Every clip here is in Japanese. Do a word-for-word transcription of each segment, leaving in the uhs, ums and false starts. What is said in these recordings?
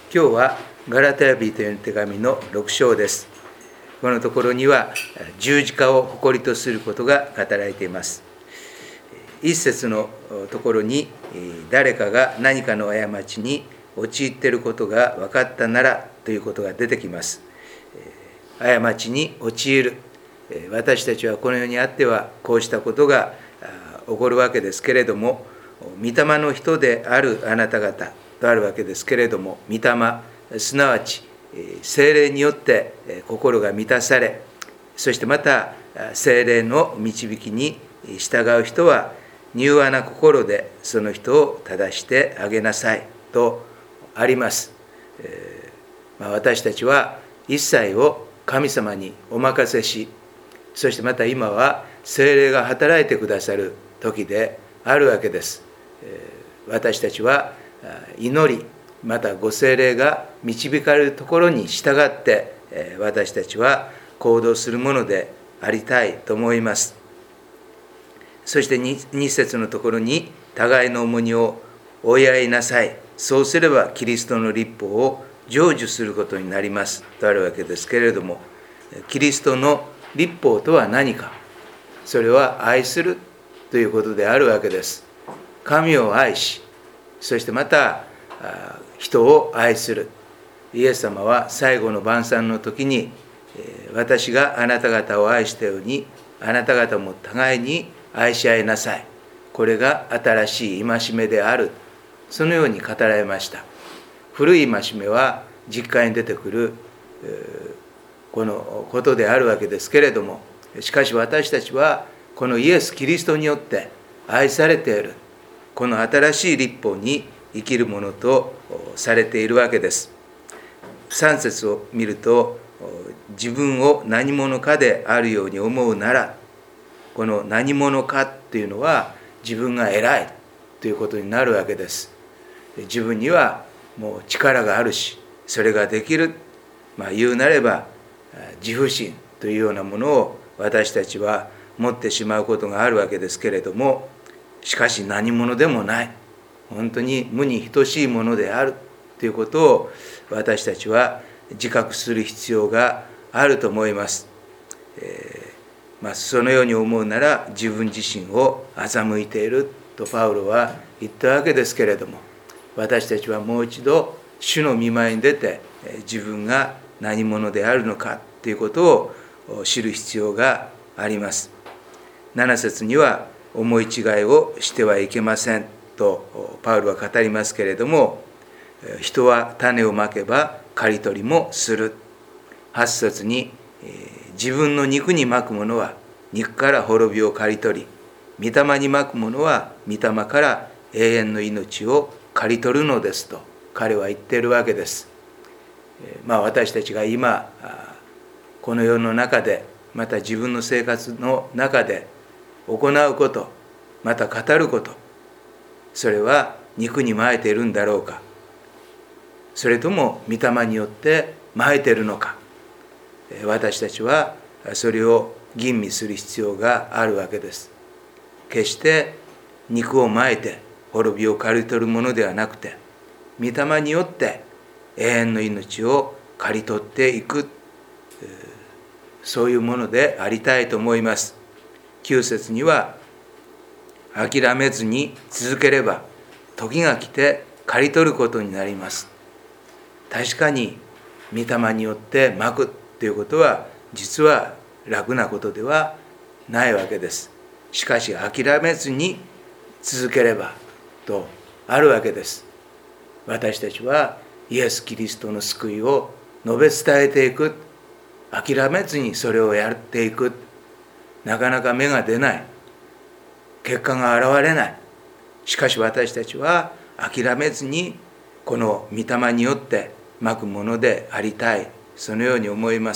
今日はガラテヤ人への手紙のろく章です。このところには十字架を誇りとすることが語られています。一節のところに、誰かが何かの過ちに陥っていることが分かったならということが出てきます。過ちに陥る。私たちはこの世にあってはこうしたことが起こるわけですけれども、御霊の人であるあなた方とあるわけですけれども、御霊、すなわち聖霊によって心が満たされ、そしてまた聖霊の導きに従う人は柔和な心でその人を正してあげなさいとあります。えーまあ、私たちは一切を神様にお任せし、そしてまた今は聖霊が働いてくださる時であるわけです。えー、私たちは祈り、またご聖霊が導かれるところに従って、えー、私たちは行動するものでありたいと思います。そして 2, 2節のところに、互いの重荷を負い合いなさい。そうすればキリストの律法を成就することになりますとあるわけですけれども、キリストの律法とは何か。それは愛するということであるわけです。神を愛し、そしてまた人を愛する。イエス様は最後の晩餐の時に、私があなた方を愛したように、あなた方も互いに愛し合いなさい。これが新しい戒めである。そのように語られました。古い戒めは実会に出てくるこのことであるわけですけれども、しかし私たちはこのイエス・キリストによって愛されている、この新しい律法に生きるものとされているわけです。さん節を見ると、自分を何者かであるように思うなら、この何者かというのは自分が偉いということになるわけです。自分にはもう力があるし、それができる、まあ、言うなれば自負心というようなものを私たちは持ってしまうことがあるわけですけれども、しかし何者でもない、本当に無に等しいものであるということを私たちは自覚する必要があると思います。えーまあ、そのように思うなら自分自身を欺いているとパウロは言ったわけですけれども、私たちはもう一度主の御前に出て、自分が何者であるのかということを知る必要があります。なな節には、思い違いをしてはいけませんとパウロは語りますけれども、人は種をまけば刈り取りもする。はち節に、自分の肉にまくものは肉から滅びを刈り取り、御霊にまくものは御霊から永遠の命を刈り取るのですと彼は言っているわけです。まあ、私たちが今この世の中で、また自分の生活の中で行うこと、また語ること、それは肉にまいているんだろうか、それとも御霊によってまいているのか。私たちはそれを吟味する必要があるわけです。決して肉をまいて滅びを刈り取るものではなくて、御霊によって永遠の命を刈り取っていく、そういうものでありたいと思います。きゅう節には、諦めずに続ければ時が来て刈り取ることになります。確かに御霊によってまくということは実は楽なことではないわけです。しかし諦めずに続ければとあるわけです。私たちはイエス・キリストの救いを述べ伝えていく、諦めずにそれをやっていく。なかなか芽が出ない、結果が現れない。しかし私たちは諦めずにこの御霊によってまくものでありたい、そのように思います。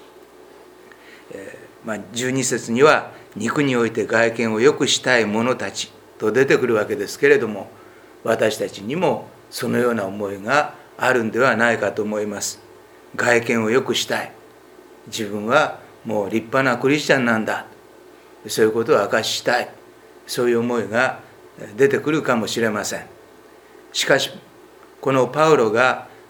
えーまあ、じゅうに節には、肉において外見を良くしたい者たちと出てくるわけですけれども、私たちにもそのような思いがあるんではないかと思います。外見を良くしたい、自分はもう立派なクリスチャンなんだ、そういうことを証ししたい、そういう思いが出てくるかもしれません。しかしこのパウロが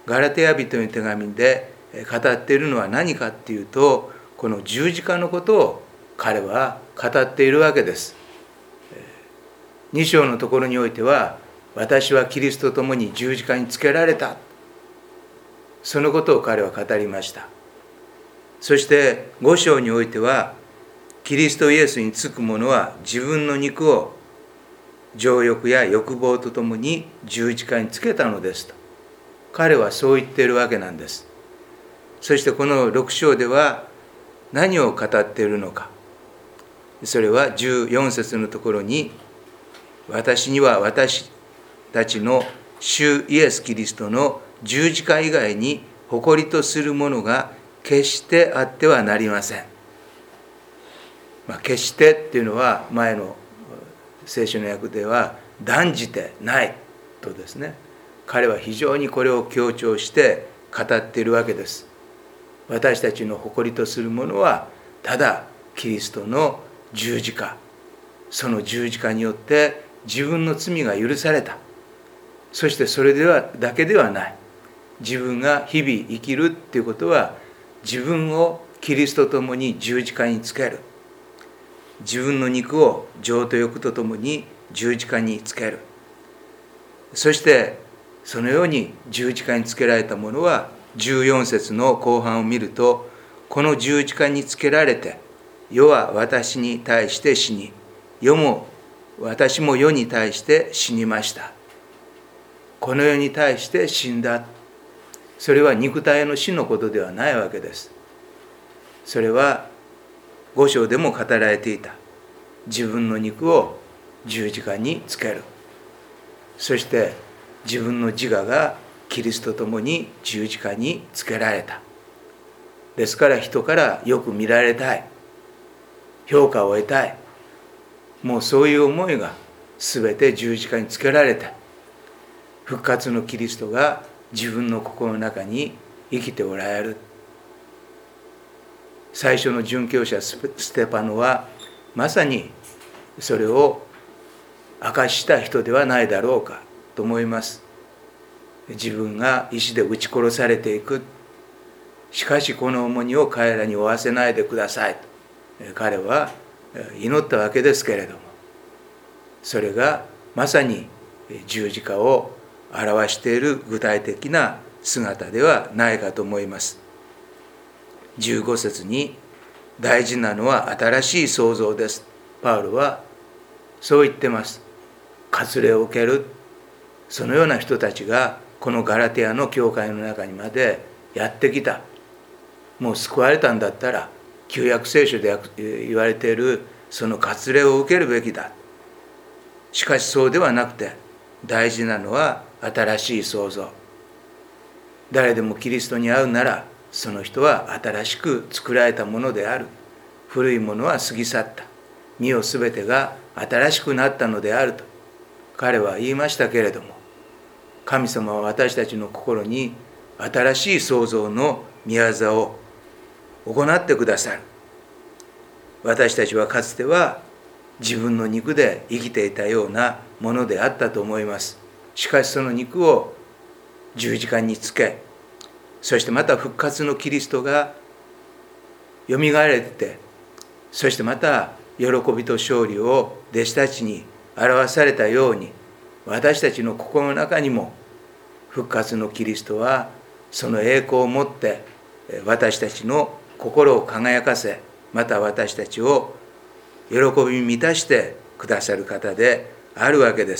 ガラテヤ人の手紙で語っているのは何かっていうと、この十字架のことを彼は語っているわけです。に章のところにおいては、私はキリストと共に十字架につけられた、そのことを彼は語りました。そしてご章においては、キリストイエスにつく者は自分の肉を情欲や欲望とともに十字架につけたのですと、彼はそう言っているわけなんです。そしてこのろく章では何を語っているのか。それはじゅうよん節のところに、私には私たちの主イエス・キリストの十字架以外に誇りとするものが決してあってはなりません。まあ、決してっていうのは前の聖書の訳では断じてないとですね、彼は非常にこれを強調して語っているわけです。私たちの誇りとするものはただキリストの十字架、その十字架によって自分の罪が許された。そしてそれではだけではない。自分が日々生きるっていうことは、自分をキリストと共に十字架につける。自分の肉を情と欲とともに十字架につける。そしてそのように十字架につけられたものは、じゅうよん節の後半を見ると、この十字架につけられて、世は私に対して死に、世も私も世に対して死にました。この世に対して死んだ。それは肉体の死のことではないわけです。それはご章でも語られていた。自分の肉を十字架につける。そして自分の自我がキリストと共に十字架につけられた。ですから人からよく見られたい。評価を得たい。もうそういう思いが全て十字架につけられて、復活のキリストが自分の心の中に生きておられる。最初の殉教者ステパノはまさにそれを明かした人ではないだろうかと思います。自分が石で撃ち殺されていく。しかしこの重荷を彼らに負わせないでくださいと彼は祈ったわけですけれども、それがまさに十字架を表している具体的な姿ではないかと思います。じゅうご節に、大事なのは新しい創造です。パウロはそう言ってます。割礼を受ける。そのような人たちがこのガラテヤの教会の中にまでやってきた。もう救われたんだったら、旧約聖書で言われているその割礼を受けるべきだ。しかしそうではなくて、大事なのは新しい創造。誰でもキリストに会うなら、その人は新しく作られたものである。古いものは過ぎ去った。身をすべてが新しくなったのであると彼は言いましたけれども、神様は私たちの心に新しい創造の御業を行ってくださる。私たちはかつては自分の肉で生きていたようなものであったと思います。しかしその肉を十字架につけ、そしてまた復活のキリストがよみがえって、そしてまた喜びと勝利を弟子たちに表されたように、私たちの心の中にも復活のキリストはその栄光をもって私たちの心を輝かせ、また私たちを喜び満たしてくださる方であるわけです。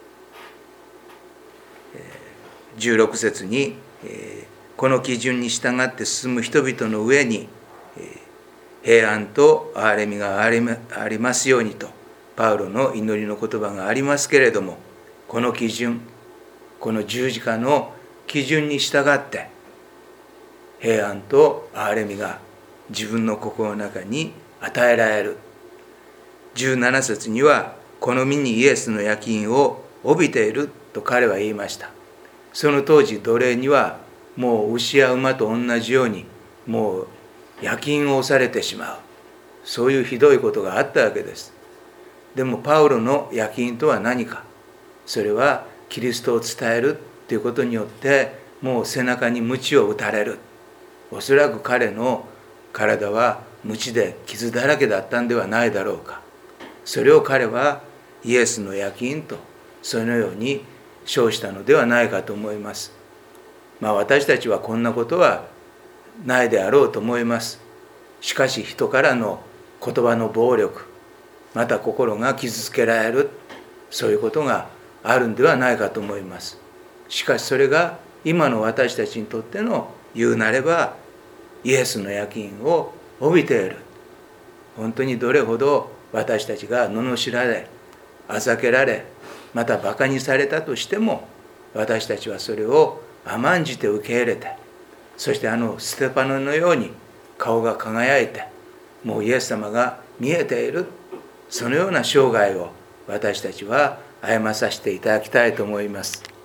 じゅうろく節に、この基準に従って進む人々の上に平安と憐れみがありますようにとパウロの祈りの言葉がありますけれども、この基準、この十字架の基準に従って平安と憐れみが自分の心の中に与えられる。じゅうなな節には、この身にイエスの焼き印を帯びていると彼は言いました。その当時奴隷にはもう牛や馬と同じようにもう焼き印を押されてしまう、そういうひどいことがあったわけです。でもパウロの焼き印とは何か。それはキリストを伝えるということによってもう背中に鞭を打たれる。おそらく彼の体は鞭で傷だらけだったんではないだろうか。それを彼はイエスの焼き印とそのように称したのではないかと思います。まあ私たちはこんなことはないであろうと思います。しかし人からの言葉の暴力、また心が傷つけられる、そういうことがあるんではないかと思います。しかしそれが今の私たちにとっての言うなればイエスの焼き印を帯びている。本当にどれほど私たちが罵られ、あざけられ、またバカにされたとしても、私たちはそれを甘んじて受け入れて、そしてあのステパノのように顔が輝いて、もうイエス様が見えている、そのような生涯を私たちは歩まさせていただきたいと思います。